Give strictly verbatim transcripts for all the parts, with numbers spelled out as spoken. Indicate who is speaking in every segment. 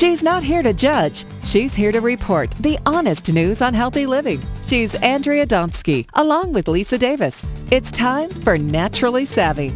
Speaker 1: She's not here to judge. She's here to report the honest news on healthy living. She's Andrea Donsky, along with Lisa Davis. It's time for Naturally Savvy.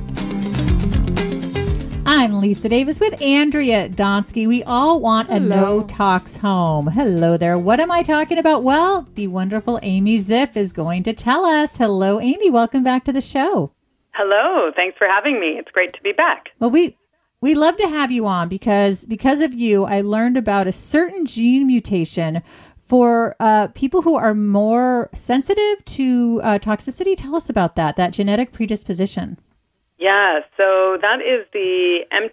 Speaker 2: I'm Lisa Davis with Andrea Donsky. We all want a
Speaker 3: Hello.
Speaker 2: no-tox home. Hello there. What am I talking about? Well, the wonderful Amy Ziff is going to tell us. Hello, Amy. Welcome back to the show.
Speaker 3: Hello. Thanks for having me. It's great to be back.
Speaker 2: Well, we we love to have you on because because of you, I learned about a certain gene mutation for uh, people who are more sensitive to uh, toxicity. Tell us about that, that genetic predisposition.
Speaker 3: Yeah, so that is the M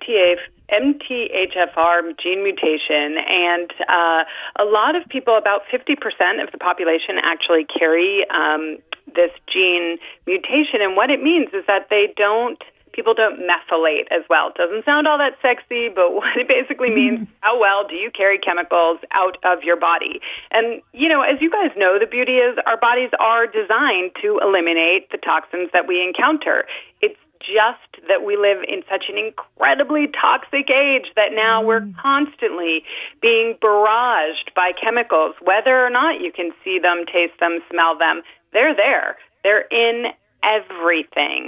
Speaker 3: T H F R gene mutation, and uh, a lot of people, about fifty percent of the population, actually carry um, this gene mutation, and what it means is that they don't, people don't methylate as well. It doesn't sound all that sexy, but what it basically means, how well do you carry chemicals out of your body? And, you know, as you guys know, the beauty is our bodies are designed to eliminate the toxins that we encounter. It's just that we live in such an incredibly toxic age that now mm. we're constantly being barraged by chemicals, whether or not you can see them, taste them, smell them. They're there. They're in everything.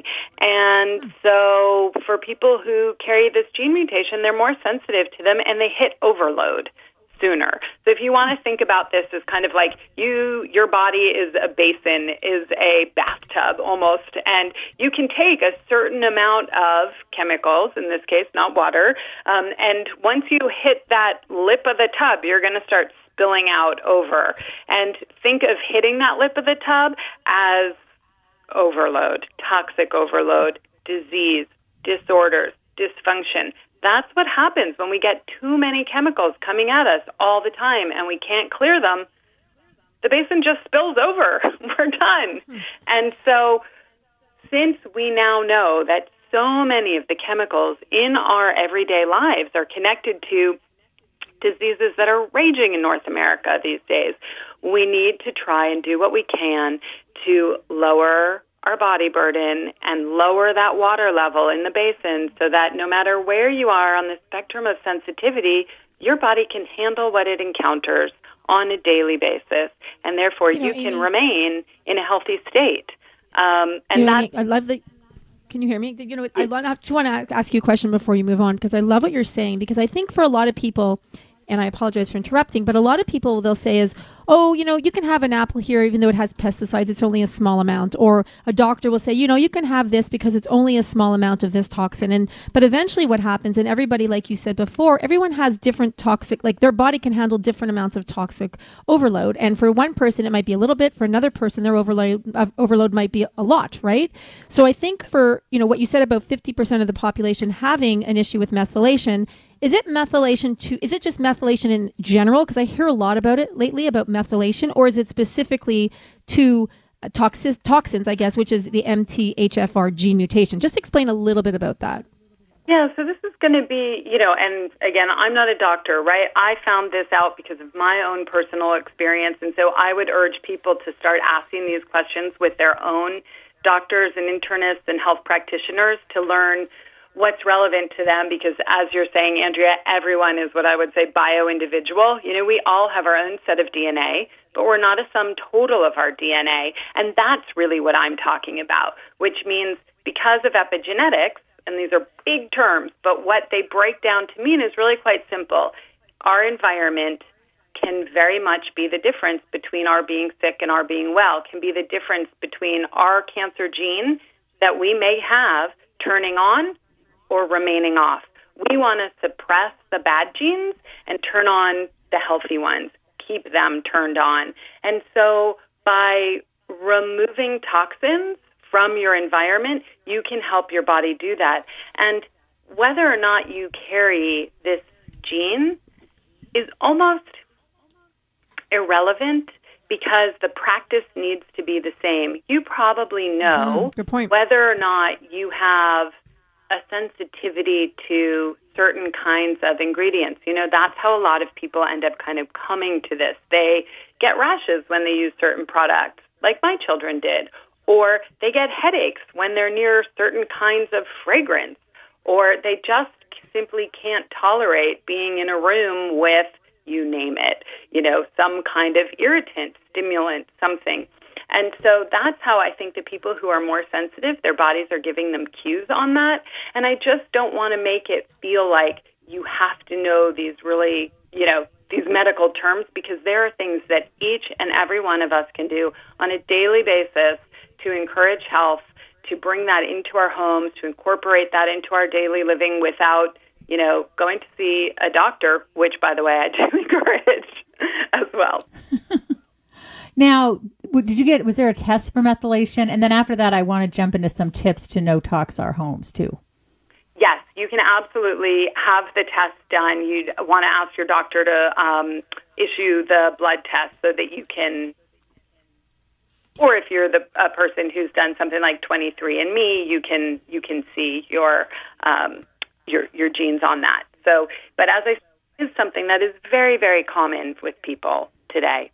Speaker 3: And so for people who carry this gene mutation, they're more sensitive to them and they hit overload sooner. So if you want to think about this as kind of like you, your body is a basin, is a bathtub almost, and you can take a certain amount of chemicals, in this case, not water, um, and once you hit that lip of the tub, you're going to start spilling out over. And think of hitting that lip of the tub as overload, toxic overload, disease, disorders, dysfunction. That's what happens when we get too many chemicals coming at us all the time and we can't clear them. The basin just spills over. We're done. Hmm. And so since we now know that so many of the chemicals in our everyday lives are connected to diseases that are raging in North America these days, we need to try and do what we can to lower our body burden and lower that water level in the basin so that no matter where you are on the spectrum of sensitivity, your body can handle what it encounters on a daily basis, and therefore you, know, you can Amy, remain in a healthy state. Um, and
Speaker 4: you know,
Speaker 3: that
Speaker 4: Amy, I love that. Can you hear me? You know, I just want to ask you a question before you move on, because I love what you're saying, because I think for a lot of people, and I apologize for interrupting, but a lot of people, they'll say is, oh, you know, you can have an apple here even though it has pesticides, it's only a small amount. Or a doctor will say, you know, you can have this because it's only a small amount of this toxin. And but eventually what happens, and everybody, like you said before, everyone has different toxic, like their body can handle different amounts of toxic overload. And for one person, it might be a little bit. For another person, their overload, uh, overload might be a lot, right? So I think for, you know, what you said about fifty percent of the population having an issue with methylation, is it methylation to, is it just methylation in general? Because I hear a lot about it lately, about methylation, or is it specifically to uh, toxi- toxins, I guess, which is the M T H F R gene mutation? Just explain a little bit about that.
Speaker 3: Yeah, so this is going to be, you know, and again, I'm not a doctor, right? I found this out because of my own personal experience, and so I would urge people to start asking these questions with their own doctors and internists and health practitioners to learn what's relevant to them, because as you're saying, Andrea, everyone is what I would say bio-individual. You know, we all have our own set of D N A, but we're not a sum total of our D N A. And that's really what I'm talking about, which means because of epigenetics, and these are big terms, but what they break down to mean is really quite simple. Our environment can very much be the difference between our being sick and our being well, can be the difference between our cancer gene that we may have turning on or remaining off. We want to suppress the bad genes and turn on the healthy ones, keep them turned on. And so by removing toxins from your environment, you can help your body do that. And whether or not you carry this gene is almost irrelevant because the practice needs to be the same. You probably know
Speaker 4: mm, good point.
Speaker 3: whether or not you have a sensitivity to certain kinds of ingredients. You know, that's how a lot of people end up kind of coming to this. They get rashes when they use certain products, like my children did, or they get headaches when they're near certain kinds of fragrance, or they just simply can't tolerate being in a room with, you name it, you know, some kind of irritant, stimulant, something. And so that's how I think the people who are more sensitive, their bodies are giving them cues on that. And I just don't want to make it feel like you have to know these really, you know, these medical terms, because there are things that each and every one of us can do on a daily basis to encourage health, to bring that into our homes, to incorporate that into our daily living without, you know, going to see a doctor, which, by the way, I do encourage as well.
Speaker 2: Now, did you get, was there a test for methylation? And then after that, I want to jump into some tips to no-tox our homes, too.
Speaker 3: Yes, you can absolutely have the test done. You'd want to ask your doctor to um, issue the blood test so that you can, or if you're the a person who's done something like twenty-three and me, you can you can see your um, your your genes on that. So, but as I said, is something that is very, very common with people today.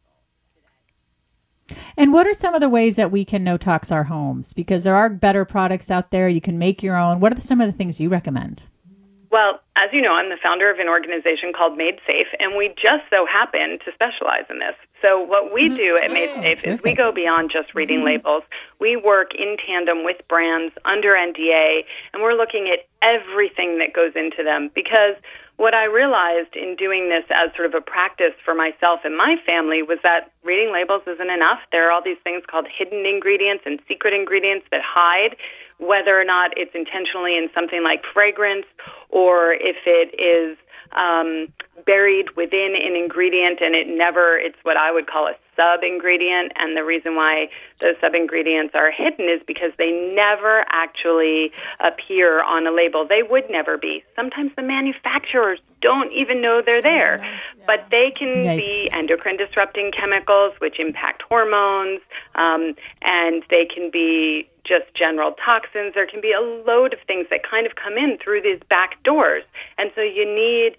Speaker 2: And what are some of the ways that we can no-tox our homes? Because there are better products out there. You can make your own. What are some of the things you recommend?
Speaker 3: Well, as you know, I'm the founder of an organization called Made Safe, and we just so happen to specialize in this. So what we do at Made Safe is we go beyond just reading labels. We work in tandem with brands under N D A, and we're looking at everything that goes into them, because what I realized in doing this as sort of a practice for myself and my family was that reading labels isn't enough. There are all these things called hidden ingredients and secret ingredients that hide, whether or not it's intentionally in something like fragrance or if it is um, buried within an ingredient and it never, it's what I would call a sub-ingredient. And the reason why those sub-ingredients are hidden is because they never actually appear on a label. They would never be. Sometimes the manufacturers don't even know they're there. Yeah. But they can Yikes. be endocrine-disrupting chemicals, which impact hormones, um, and they can be just general toxins. There can be a load of things that kind of come in through these back doors. And so you need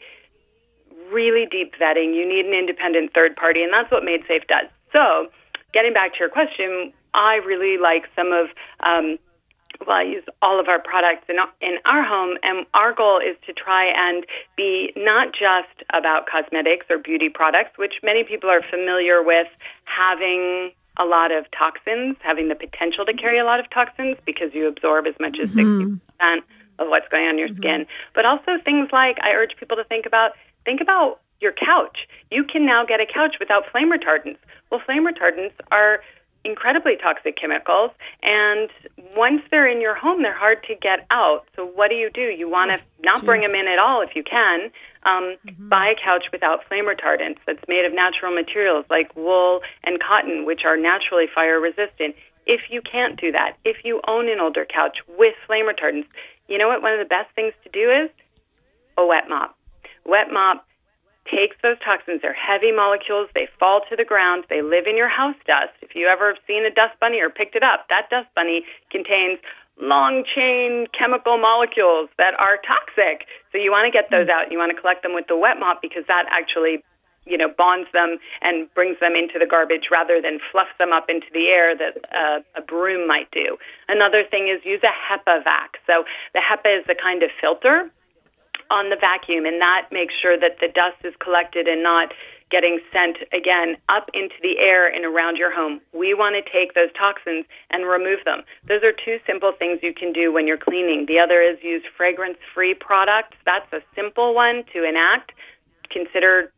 Speaker 3: really deep vetting. You need an independent third party, and that's what Made Safe does. So getting back to your question, I really like some of, um, well, I use all of our products in, in our home, and our goal is to try and be not just about cosmetics or beauty products, which many people are familiar with having a lot of toxins, having the potential to carry a lot of toxins because you absorb as much as mm-hmm. sixty percent of what's going on in your mm-hmm. skin. But also things like, I urge people to think about, think about your couch. You can now get a couch without flame retardants. Well, flame retardants are incredibly toxic chemicals, and once they're in your home, they're hard to get out. So what do you do? You want to not Jeez. bring them in at all if you can. Um, mm-hmm. Buy a couch without flame retardants that's made of natural materials like wool and cotton, which are naturally fire resistant. If you can't do that, if you own an older couch with flame retardants, you know what one of the best things to do is? A wet mop. Wet mop takes those toxins. They're heavy molecules. They fall to the ground. They live in your house dust. If you ever have seen a dust bunny or picked it up, that dust bunny contains long-chain chemical molecules that are toxic. So you want to get those out. You want to collect them with the wet mop because that actually, you know, bonds them and brings them into the garbage rather than fluffs them up into the air that uh, a broom might do. Another thing is use a HEPA vac. So the HEPA is the kind of filter on the vacuum, and that makes sure that the dust is collected and not getting sent, again, up into the air and around your home. We want to take those toxins and remove them. Those are two simple things you can do when you're cleaning. The other is use fragrance-free products. That's a simple one to enact. Consider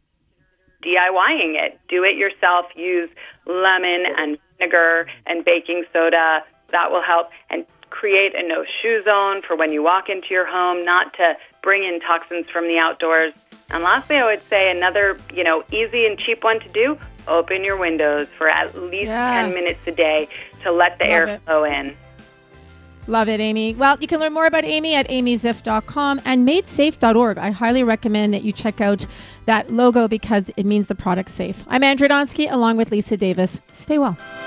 Speaker 3: DIYing it. Do it yourself. Use lemon and vinegar and baking soda. That will help. And create a no-shoe zone for when you walk into your home, not to bring in toxins from the outdoors. And lastly, I would say another, you know, easy and cheap one to do, open your windows for at least yeah. ten minutes a day to let the Love air it. flow in.
Speaker 4: Love it, Amy. Well, you can learn more about Amy at amy ziff dot com and made safe dot org. I highly recommend that you check out that logo because it means the product's safe. I'm Andrea Donsky along with Lisa Davis. Stay well.